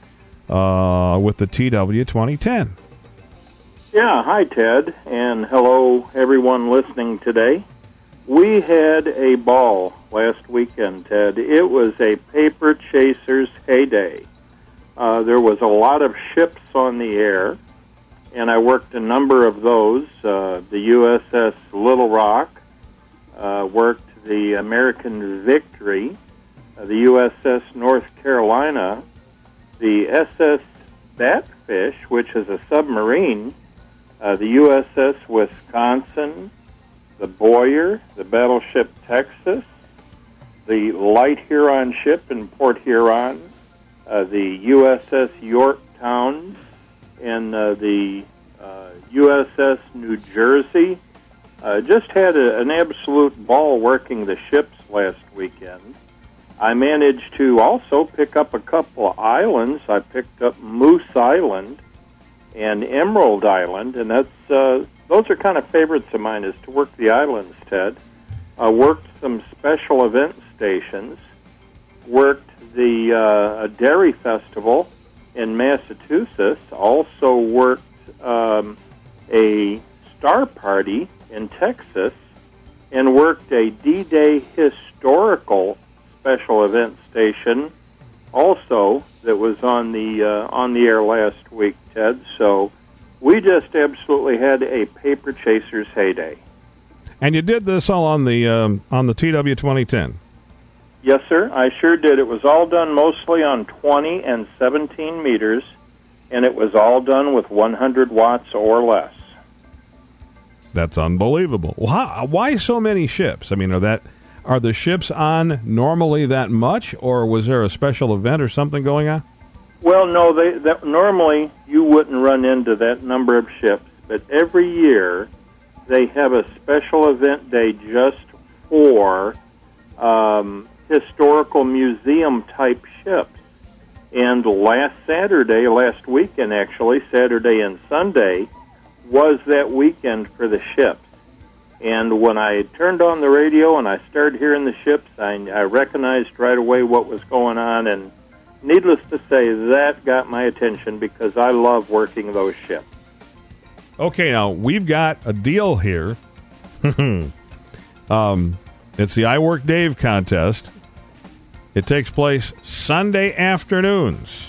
with the TW 2010. Yeah, hi, Ted, and hello, everyone listening today. We had a ball last weekend, Ted. It was a paper chaser's heyday. There was a lot of ships on the air, and I worked a number of those. The USS Little Rock, worked the American Victory, the USS North Carolina, the SS Batfish, which is a submarine, the USS Wisconsin, the Boyer, the battleship Texas, the Light Huron ship in Port Huron, the USS Yorktown, and the USS New Jersey. Just had an absolute ball working the ships last weekend. I managed to also pick up a couple of islands. I picked up Moose Island and Emerald Island, and that's those are kind of favorites of mine, is to work the islands, Ted. Worked some special event stations. Worked the Dairy Festival in Massachusetts. Also worked a Star Party in Texas, and worked a D-Day historical special event station also that was on the air last week, Ted. So we just absolutely had a paper chaser's heyday. And you did this all on the TW 2010. Yes, sir, I sure did. It was all done mostly on 20 and 17 meters, and it was all done with 100 watts or less. That's unbelievable. Why so many ships? I mean, are the ships on normally that much, or was there a special event or something going on? Well, no, normally you wouldn't run into that number of ships, but every year they have a special event day just for historical museum-type ships. And last weekend actually, Saturday and Sunday, was that weekend for the ships. And when I turned on the radio and I started hearing the ships, I recognized right away what was going on, and needless to say, that got my attention because I love working those ships. Okay, now, we've got a deal here. It's the I Work Dave contest. It takes place Sunday afternoons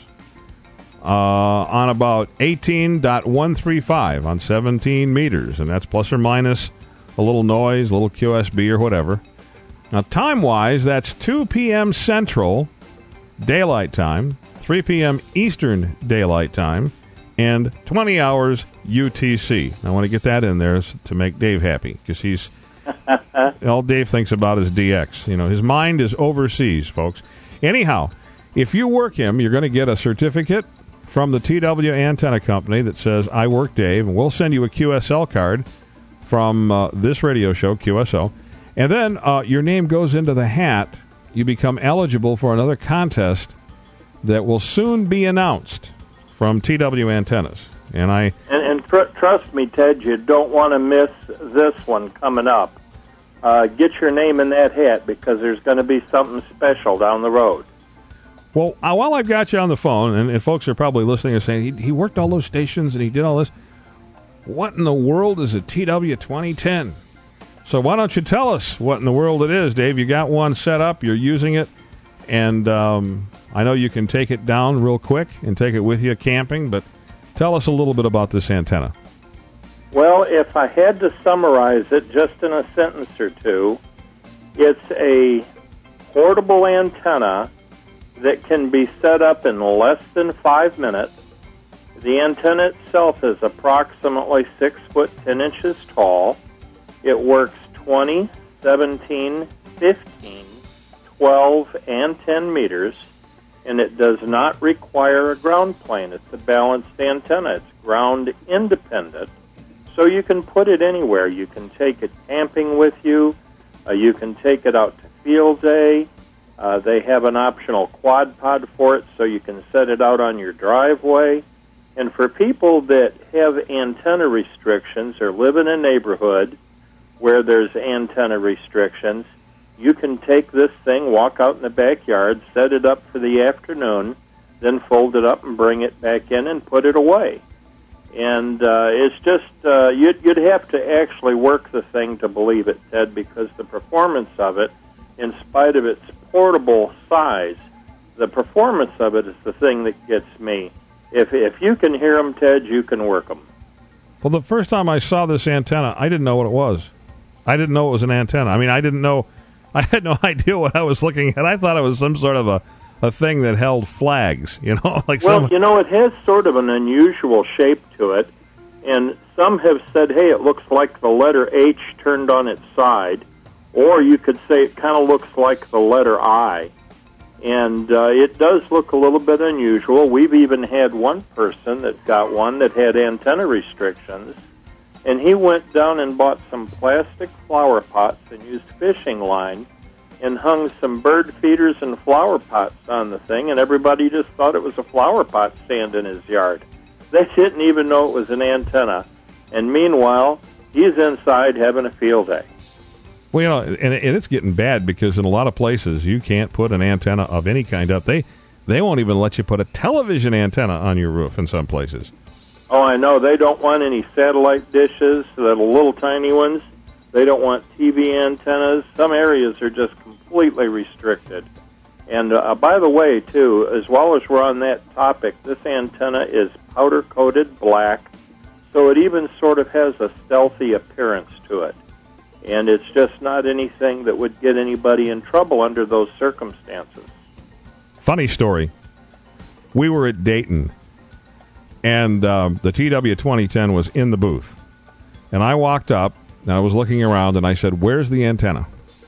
on about 18.135 on 17 meters, and that's plus or minus a little noise, a little QSB or whatever. Now, time-wise, that's 2 p.m. Central Daylight Time, 3 p.m. Eastern Daylight Time, and 20 hours UTC. I want to get that in there to make Dave happy, because all Dave thinks about is DX. You know, his mind is overseas, folks. Anyhow, if you work him, you're going to get a certificate from the TW Antenna Company that says, I Work Dave, and we'll send you a QSL card from this radio show, QSO. And then your name goes into the hat. You become eligible for another contest that will soon be announced from TW Antennas. And trust me, Ted, you don't want to miss this one coming up. Get your name in that hat, because there's going to be something special down the road. Well, while I've got you on the phone, and folks are probably listening and saying, he worked all those stations and he did all this, what in the world is a TW2010? So why don't you tell us what in the world it is, Dave? You got one set up, you're using it, and I know you can take it down real quick and take it with you camping, but tell us a little bit about this antenna. Well, if I had to summarize it just in a sentence or two, it's a portable antenna that can be set up in less than 5 minutes. The antenna itself is approximately 6 foot 10 inches tall. It works 20, 17, 15, 12, and 10 meters, and it does not require a ground plane. It's a balanced antenna. It's ground independent, so you can put it anywhere. You can take it camping with you. You can take it out to field day. They have an optional quad pod for it, so you can set it out on your driveway. And for people that have antenna restrictions or live in a neighborhood where there's antenna restrictions, you can take this thing, walk out in the backyard, set it up for the afternoon, then fold it up and bring it back in and put it away. And it's just, you'd have to actually work the thing to believe it, Ted, because the performance of it, in spite of its portable size, the performance of it is the thing that gets me. If you can hear them, Ted, you can work them. Well, the first time I saw this antenna, I didn't know what it was. I didn't know it was an antenna. I mean, I had no idea what I was looking at. I thought it was some sort of a thing that held flags, you know? It has sort of an unusual shape to it, and some have said, hey, it looks like the letter H turned on its side, or you could say it kind of looks like the letter I. And it does look a little bit unusual. We've even had one person that got one that had antenna restrictions, and he went down and bought some plastic flower pots and used fishing line and hung some bird feeders and flower pots on the thing, and everybody just thought it was a flower pot stand in his yard. They didn't even know it was an antenna. And meanwhile, he's inside having a field day. Well, you know, and it's getting bad because in a lot of places you can't put an antenna of any kind up. They won't even let you put a television antenna on your roof in some places. Oh, I know. They don't want any satellite dishes, the little tiny ones. They don't want TV antennas. Some areas are just completely restricted. And by the way, too, as well as we're on that topic, this antenna is powder-coated black, so it even sort of has a stealthy appearance to it. And it's just not anything that would get anybody in trouble under those circumstances. Funny story. We were at Dayton, and the TW2010 was in the booth. And I walked up, and I was looking around, and I said, where's the antenna?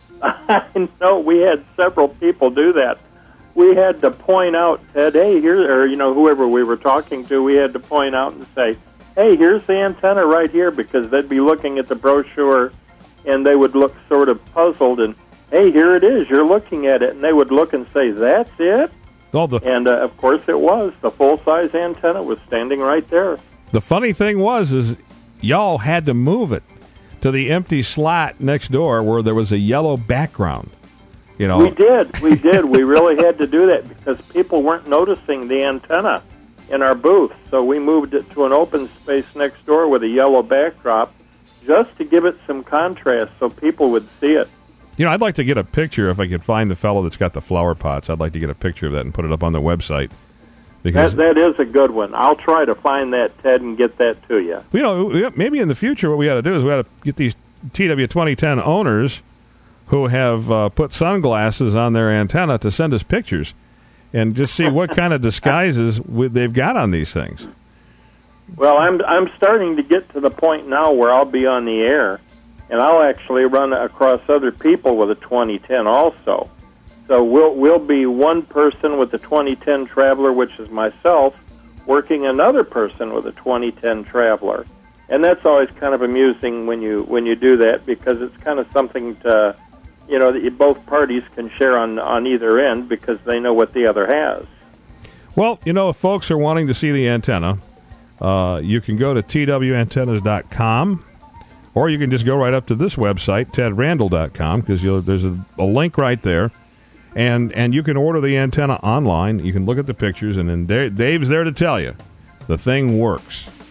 I know. We had several people do that. We had to point out, Ted, hey, here, or, whoever we were talking to, we had to point out and say, hey, here's the antenna right here, because they'd be looking at the brochure and they would look sort of puzzled, and, hey, here it is, you're looking at it, and they would look and say, that's it? And, of course, it was. The full-size antenna was standing right there. The funny thing is y'all had to move it to the empty slot next door where there was a yellow background. We did. We really had to do that because people weren't noticing the antenna in our booth, so we moved it to an open space next door with a yellow backdrop, just to give it some contrast so people would see it. I'd like to get a picture if I could find the fellow that's got the flower pots. I'd like to get a picture of that and put it up on the website. Because that is a good one. I'll try to find that, Ted, and get that to you. Maybe in the future what we ought to do is we ought to get these TW2010 owners who have put sunglasses on their antenna to send us pictures and just see what kind of disguises they've got on these things. Well, I'm starting to get to the point now where I'll be on the air, and I'll actually run across other people with a 2010 also. So we'll be one person with the 2010 Traveler, which is myself, working another person with a 2010 Traveler, and that's always kind of amusing when you do that because it's kind of something to that both parties can share on either end because they know what the other has. Well, if folks are wanting to see the antenna. You can go to twantennas.com, or you can just go right up to this website, tedrandall.com, because there's a link right there, and you can order the antenna online. You can look at the pictures, and then Dave's there to tell you the thing works.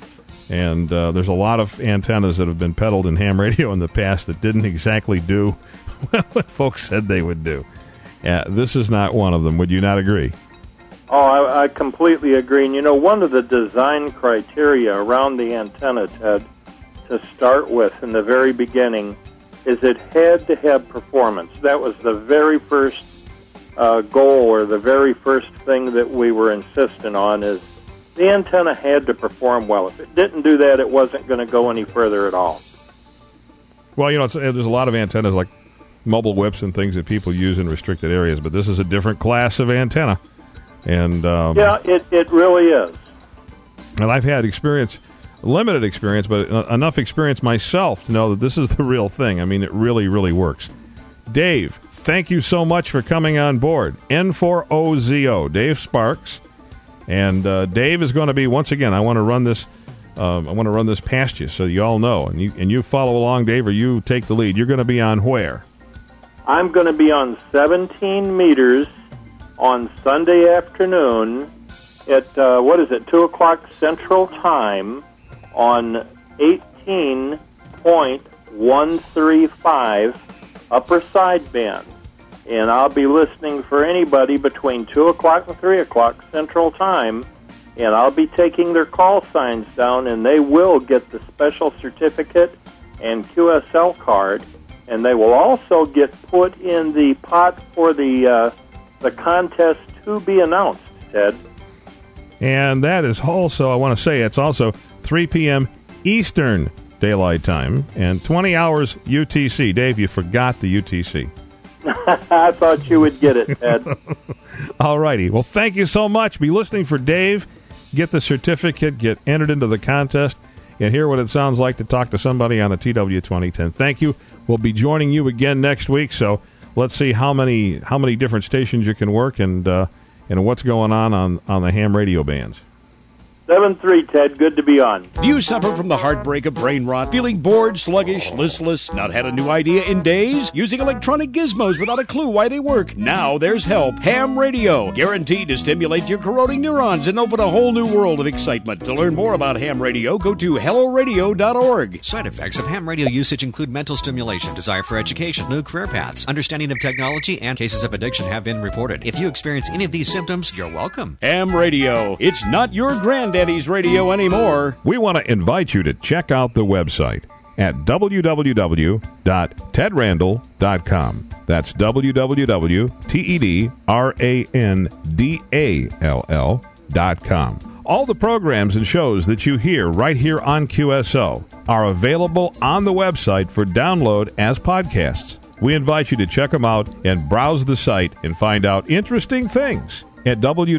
And there's a lot of antennas that have been peddled in ham radio in the past that didn't exactly do what folks said they would do. This is not one of them. Would you not agree? Oh, I completely agree. And, one of the design criteria around the antenna, Ted, to start with in the very beginning, is it had to have performance. That was the very first goal, or the very first thing that we were insisting on, is the antenna had to perform well. If it didn't do that, it wasn't going to go any further at all. Well, there's a lot of antennas like mobile whips and things that people use in restricted areas, but this is a different class of antenna. And yeah, it really is. And I've had limited experience, but enough experience myself to know that this is the real thing. I mean, it really, really works. Dave, thank you so much for coming on board. N4OZO, Dave Sparks. And Dave is going to be, once again, I want to run this past you so you all know. And you follow along, Dave, or you take the lead. You're going to be on where? I'm going to be on 17 meters on Sunday afternoon at, 2 o'clock Central Time on 18.135 upper sideband. And I'll be listening for anybody between 2 o'clock and 3 o'clock Central Time, and I'll be taking their call signs down, and they will get the special certificate and QSL card, and they will also get put in the pot for the contest to be announced, Ted. And that is also, I want to say, it's also 3 p.m. Eastern Daylight Time and 20 hours UTC. Dave, you forgot the UTC. I thought you would get it, Ted. All righty. Well, thank you so much. Be listening for Dave. Get the certificate, get entered into the contest, and hear what it sounds like to talk to somebody on a TW 2010. Thank you. We'll be joining you again next week, so let's see how many different stations you can work and what's going on the ham radio bands. 7-3, Ted. Good to be on. Do you suffer from the heartbreak of brain rot, feeling bored, sluggish, listless, not had a new idea in days, using electronic gizmos without a clue why they work? Now there's help. Ham radio, guaranteed to stimulate your corroding neurons and open a whole new world of excitement. To learn more about ham radio, go to helloradio.org. Side effects of ham radio usage include mental stimulation, desire for education, new career paths, understanding of technology, and cases of addiction have been reported. If you experience any of these symptoms, you're welcome. Ham radio. It's not your granddaddy's radio anymore. We want to invite you to check out the website at www.tedrandall.com. That's www.tedrandall.com. All the programs and shows that you hear right here on QSO are available on the website for download as podcasts. We invite you to check them out and browse the site and find out interesting things at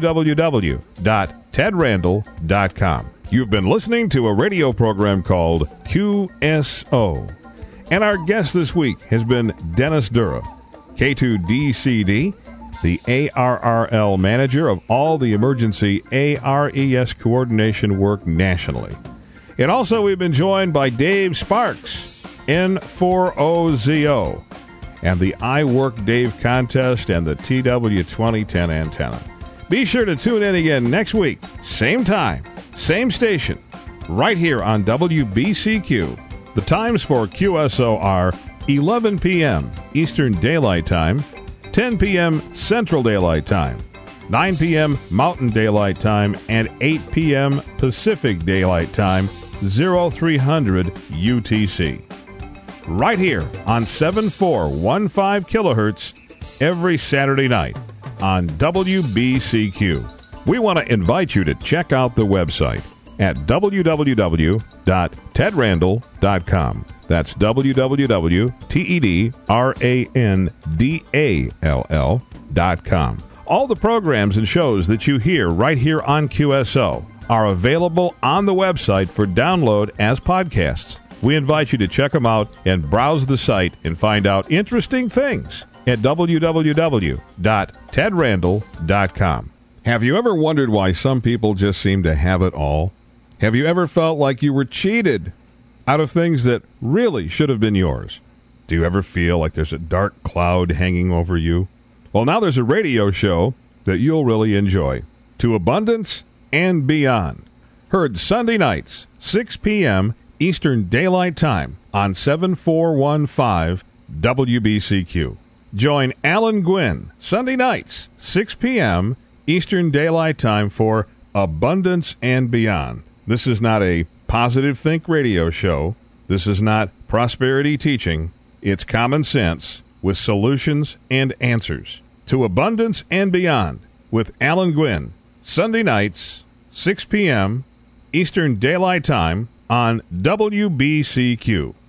www.tedrandall.com. You've been listening to a radio program called QSO. And our guest this week has been Dennis Dura, K2DCD, the ARRL manager of all the emergency ARES coordination work nationally. And also we've been joined by Dave Sparks, N4OZO, and the I Work Dave contest and the TW 2010 antenna. Be sure to tune in again next week, same time, same station, right here on WBCQ. The times for QSO are 11 p.m. Eastern Daylight Time, 10 p.m. Central Daylight Time, 9 p.m. Mountain Daylight Time, and 8 p.m. Pacific Daylight Time, 0300 UTC. Right here on 7415 kilohertz every Saturday night on WBCQ. We want to invite you to check out the website at www.tedrandall.com. That's www.tedrandall.com. All the programs and shows that you hear right here on QSO are available on the website for download as podcasts. We invite you to check them out and browse the site and find out interesting things at www.tedrandall.com. Have you ever wondered why some people just seem to have it all? Have you ever felt like you were cheated out of things that really should have been yours? Do you ever feel like there's a dark cloud hanging over you? Well, now there's a radio show that you'll really enjoy. To Abundance and Beyond. Heard Sunday nights, 6 p.m. Eastern Daylight Time on 7415 WBCQ. Join Alan Gwynn Sunday nights, 6 p.m. Eastern Daylight Time for Abundance and Beyond. This is not a Positive Think radio show. This is not prosperity teaching. It's common sense with solutions and answers. To Abundance and Beyond with Alan Gwynn, Sunday nights, 6 p.m. Eastern Daylight Time on WBCQ.